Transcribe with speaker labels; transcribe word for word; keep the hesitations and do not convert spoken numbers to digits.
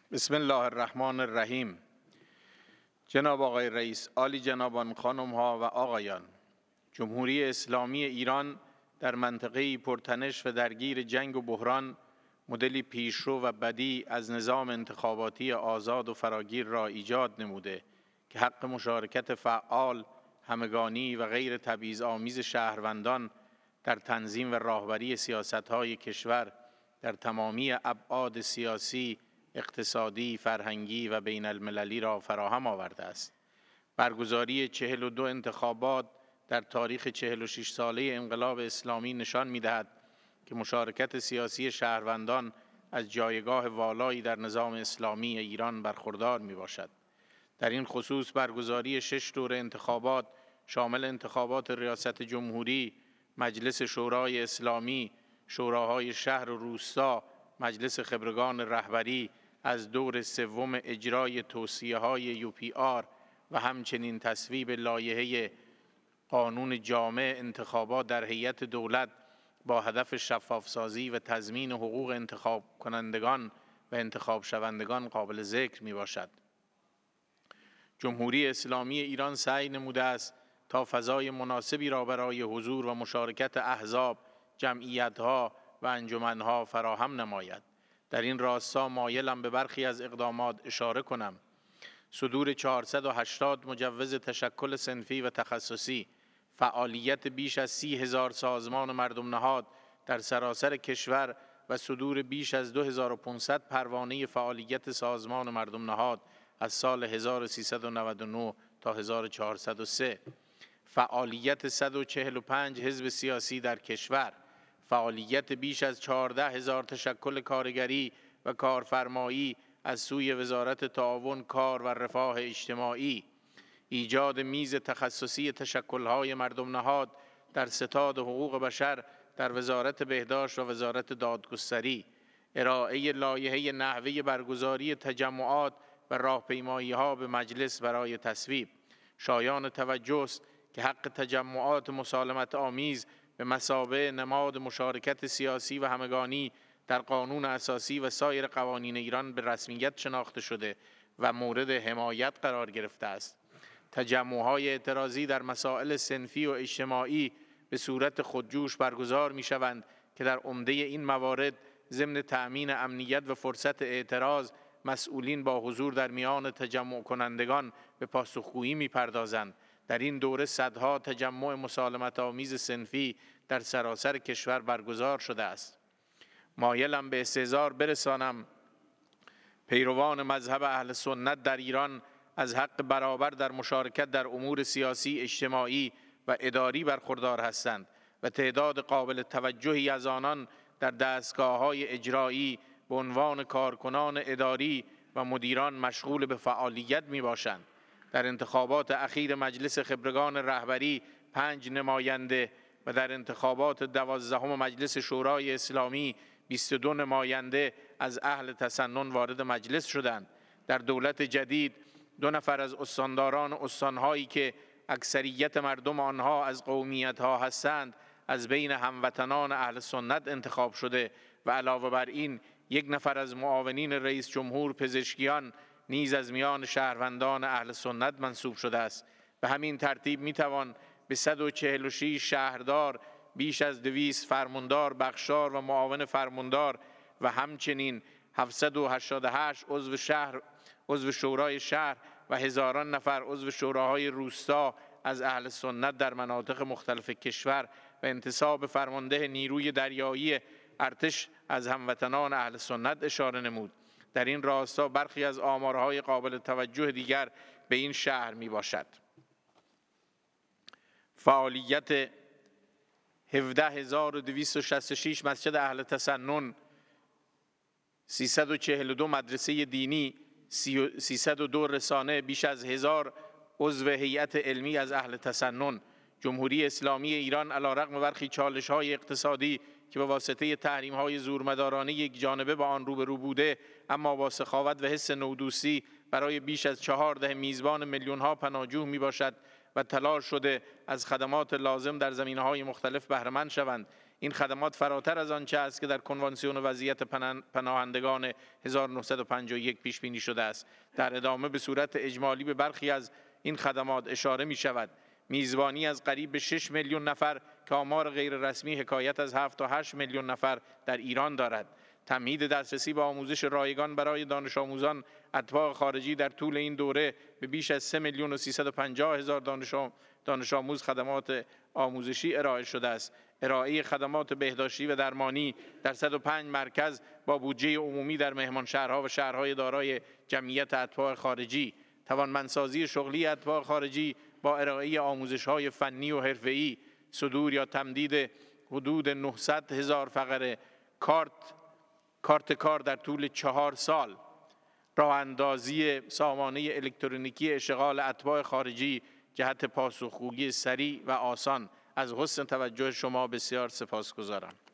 Speaker 1: بسم الله الرحمن الرحیم. جناب آقای رئیس، عالی جنابان، خانم ها و آقایان، جمهوری اسلامی ایران در منطقه‌ای پرتنش و درگیر جنگ و بحران مدلی پیشرو و بدیع از نظام انتخاباتی آزاد و فراگیر را ایجاد نموده که حق مشارکت فعال، همگانی و غیر تبعیض‌آمیز شهروندان در تنظیم و راهبری سیاست‌های کشور در تمامی ابعاد سیاسی، اقتصادی، فرهنگی و بین المللی را فراهم آورده است. برگزاری چهل و دو انتخابات در تاریخ چهل و شش ساله انقلاب اسلامی نشان می‌دهد که مشارکت سیاسی شهروندان از جایگاه والایی در نظام اسلامی ایران برخوردار میباشد. در این خصوص برگزاری شش دوره انتخابات شامل انتخابات ریاست جمهوری، مجلس شورای اسلامی، شوراهای شهر و روستا، مجلس خبرگان رهبری از دور سوم اجرای توصیه‌های یو پی آر و همچنین تصویب لایحه قانون جامع انتخابات در هیئت دولت با هدف شفافسازی و تضمین حقوق انتخاب کنندگان و انتخاب شوندگان قابل ذکر می باشد. جمهوری اسلامی ایران سعی نموده است تا فضای مناسبی را برای حضور و مشارکت احزاب، جمعیت‌ها و انجمن‌ها فراهم نماید. در این راستا مایلم به برخی از اقدامات اشاره کنم. صدور چهارصد و هشتاد مجوز تشکل صنفی و تخصصی، فعالیت بیش از سی هزار سازمان مردم نهاد در سراسر کشور و صدور بیش از دو هزار و پانصد پروانه فعالیت سازمان مردم نهاد از سال هزار و سیصد و نود و نه تا هزار و چهارصد و سه، فعالیت صد و چهل و پنج حزب سیاسی در کشور، فعالیت بیش از چهارده هزار تشکل کارگری و کارفرمایی از سوی وزارت تعاون کار و رفاه اجتماعی، ایجاد میز تخصصی تشکل‌های مردم نهاد در ستاد حقوق بشر در وزارت بهداشت و وزارت دادگستری، ارائه لایحه نحوه برگزاری تجمعات و راهپیمایی‌ها به مجلس برای تصویب. شایان توجه است که حق تجمعات مسالمت آمیز به مثابه نماد مشارکت سیاسی و همگانی در قانون اساسی و سایر قوانین ایران به رسمیت شناخته شده و مورد حمایت قرار گرفته است. تجمع‌های اعتراضی در مسائل صنفی و اجتماعی به صورت خودجوش برگزار می‌شوند که در عمده این موارد ضمن تأمین امنیت و فرصت اعتراض مسئولین با حضور در میان تجمع کنندگان به پاسخگویی می‌پردازند. در این دوره صدها تجمع مسالمت آمیز صنفی در سراسر کشور برگزار شده است. مایلم به استحضار برسانم پیروان مذهب اهل سنت در ایران از حق برابر در مشارکت در امور سیاسی، اجتماعی و اداری برخوردار هستند و تعداد قابل توجهی از آنان در دستگاه‌های اجرایی به عنوان کارکنان اداری و مدیران مشغول به فعالیت میباشند. در انتخابات اخیر مجلس خبرگان رهبری پنج نماینده و در انتخابات دوازدهم مجلس شورای اسلامی بیست و دو نماینده از اهل تسنن وارد مجلس شدند. در دولت جدید دو نفر از استانداران استانهایی که اکثریت مردم آنها از قومیت‌ها هستند از بین هموطنان اهل سنت انتخاب شده و علاوه بر این یک نفر از معاونین رئیس جمهور پزشکیان نیز از میان شهروندان اهل سنت منصوب شده است. به همین ترتیب میتوان به صد و چهل و شش شهردار، بیش از دویست فرماندار، بخشدار و معاون فرماندار و همچنین هفتصد و هشتاد و هشت عضو شهر عضو شورای شهر و هزاران نفر عضو شوراهای روستا از اهل سنت در مناطق مختلف کشور و انتصاب فرمانده نیروی دریایی ارتش از هموطنان اهل سنت اشاره نمود. در این راستا برخی از آمارهای قابل توجه دیگر به این شهر می باشد. فعالیت هفده هزار و دویست و شصت و شش مسجد اهل تسنن، سیصد و چهل و دو مدرسه دینی، سیصد و دو رسانه، بیش از هزار عضو هیئت علمی از اهل تسنن. جمهوری اسلامی ایران علیرغم برخی چالش‌های اقتصادی که به واسطه تحریم‌های زورمدارانه یک جانبه با آن روبرو بوده، اما با سخاوت و حس نودوستی برای بیش از چهار دهه میزبان میلیون‌ها پناهجو میباشد و تلاش شده از خدمات لازم در زمینه‌های مختلف بهره مند شوند. این خدمات فراتر از آنچه است که در کنوانسیون وضعیت پناهندگان هزار و نهصد و پنجاه و یک پیش بینی شده است. در ادامه به صورت اجمالی به برخی از این خدمات اشاره می شود. میزبانی از قریب به شش میلیون نفر که آمار غیر رسمی حکایت از هفت تا هشت میلیون نفر در ایران دارد. تمهید دسترسی به آموزش رایگان برای دانش آموزان اتباع خارجی در طول این دوره به بیش از سه میلیون و سیصد و پنجاه هزار دانش آموز خدمات آموزشی ارائه شده است. ارائه خدمات بهداشتی و درمانی در صد و پنج مرکز با بودجه عمومی در مهمانشهرها و شهرهای دارای جمعیت اتباع خارجی. توانمندسازی شغلی اتباع خارجی با ارائه آموزش‌های فنی و حرفه‌ای. صدور یا تمدید حدود نهصد هزار فقره کارت کارت کار در طول چهار سال. راه اندازی سامانه الکترونیکی اشغال اتباع خارجی جهت پاسخگویی سریع و آسان. از حسن توجه شما بسیار سپاسگزارم.